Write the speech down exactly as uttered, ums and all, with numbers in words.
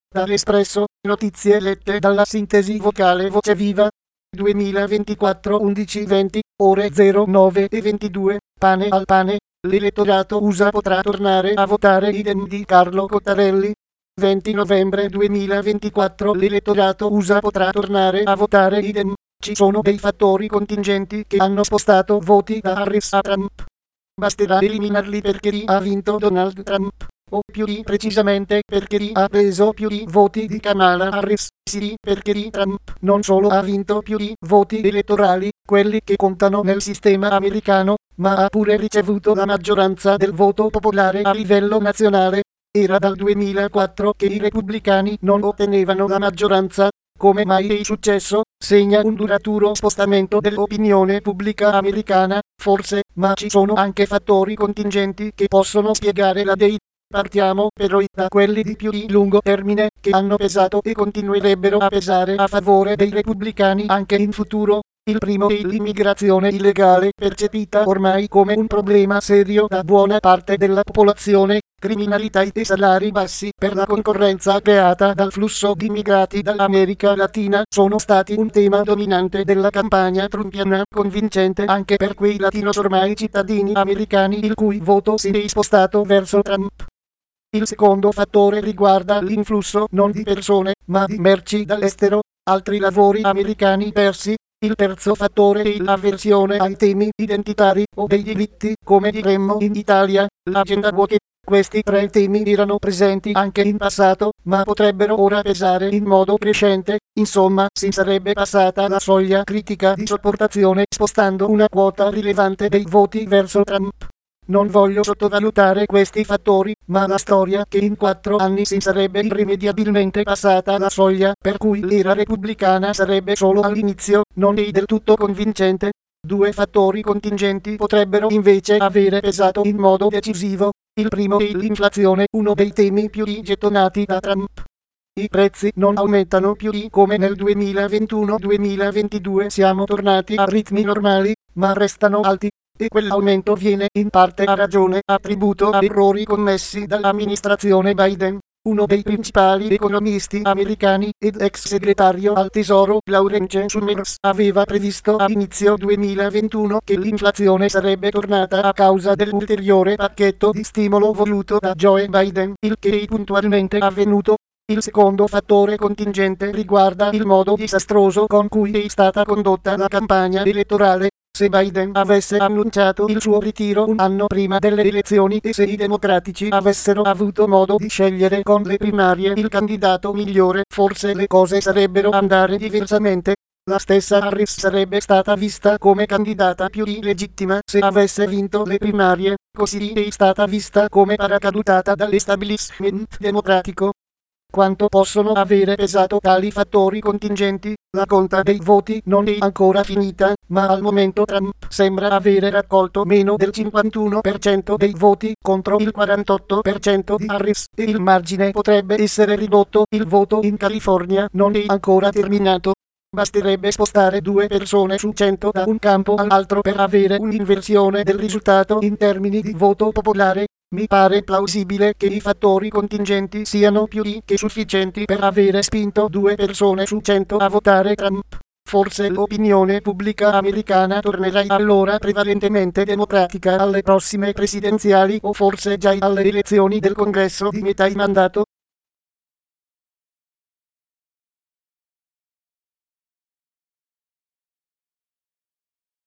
Dall'Espresso, notizie lette dalla sintesi vocale Voce Viva. duemilaventiquattro undici venti, ore zero nove e ventidue, pane al pane, l'elettorato U S A potrà tornare a votare idem di Carlo Cottarelli. venti novembre duemilaventiquattro l'elettorato U S A potrà tornare a votare idem. Ci sono dei fattori contingenti che hanno spostato voti da Harris a Trump. Basterà eliminarli perché chi ha vinto Donald Trump, o più di precisamente perché chi ha preso più di voti di Kamala Harris, sì perché chi Trump non solo ha vinto più di voti elettorali, quelli che contano nel sistema americano, ma ha pure ricevuto la maggioranza del voto popolare a livello nazionale. Era dal duemilaquattro che i repubblicani non ottenevano la maggioranza. Come mai è successo? Segna un duraturo spostamento dell'opinione pubblica americana, forse, ma ci sono anche fattori contingenti che possono spiegare la dei. Partiamo però da quelli di più di lungo termine, che hanno pesato e continuerebbero a pesare a favore dei repubblicani anche in futuro. Il primo è l'immigrazione illegale, percepita ormai come un problema serio da buona parte della popolazione. Criminalità e salari bassi per la concorrenza creata dal flusso di immigrati dall'America Latina sono stati un tema dominante della campagna trumpiana, convincente anche per quei latinos ormai cittadini americani il cui voto si è spostato verso Trump. Il secondo fattore riguarda l'influsso non di persone, ma di merci dall'estero, altri lavori americani persi. Il terzo fattore è l'avversione ai temi identitari o dei diritti, come diremmo in Italia, l'agenda woke. Questi tre temi erano presenti anche in passato, ma potrebbero ora pesare in modo crescente. Insomma, si sarebbe passata la soglia critica di sopportazione spostando una quota rilevante dei voti verso Trump. Non voglio sottovalutare questi fattori, ma la storia che in quattro anni si sarebbe irrimediabilmente passata la soglia per cui l'era repubblicana sarebbe solo all'inizio, non è del tutto convincente. Due fattori contingenti potrebbero invece avere pesato in modo decisivo. Il primo è l'inflazione, uno dei temi più gettonati da Trump. I prezzi non aumentano più di come nel duemilaventuno duemilaventidue siamo tornati a ritmi normali, ma restano alti. E quell'aumento viene in parte a ragione attribuito a errori commessi dall'amministrazione Biden. Uno dei principali economisti americani ed ex segretario al tesoro Laurence Summers aveva previsto a inizio duemilaventuno che l'inflazione sarebbe tornata a causa dell'ulteriore pacchetto di stimolo voluto da Joe Biden, il che è puntualmente avvenuto. Il secondo fattore contingente riguarda il modo disastroso con cui è stata condotta la campagna elettorale. Se Biden avesse annunciato il suo ritiro un anno prima delle elezioni e se i democratici avessero avuto modo di scegliere con le primarie il candidato migliore, forse le cose sarebbero andate diversamente. La stessa Harris sarebbe stata vista come candidata più legittima se avesse vinto le primarie, così è stata vista come paracadutata dall'establishment democratico. Quanto possono avere pesato tali fattori contingenti? La conta dei voti non è ancora finita, ma al momento Trump sembra avere raccolto meno del cinquantuno per cento dei voti contro il quarantotto per cento di Harris e il margine potrebbe essere ridotto. Il voto in California non è ancora terminato. Basterebbe spostare due persone su cento da un campo all'altro per avere un'inversione del risultato in termini di voto popolare. Mi pare plausibile che i fattori contingenti siano più di che sufficienti per avere spinto due persone su cento a votare Trump. Forse l'opinione pubblica americana tornerà allora prevalentemente democratica alle prossime presidenziali o forse già alle elezioni del Congresso di metà mandato.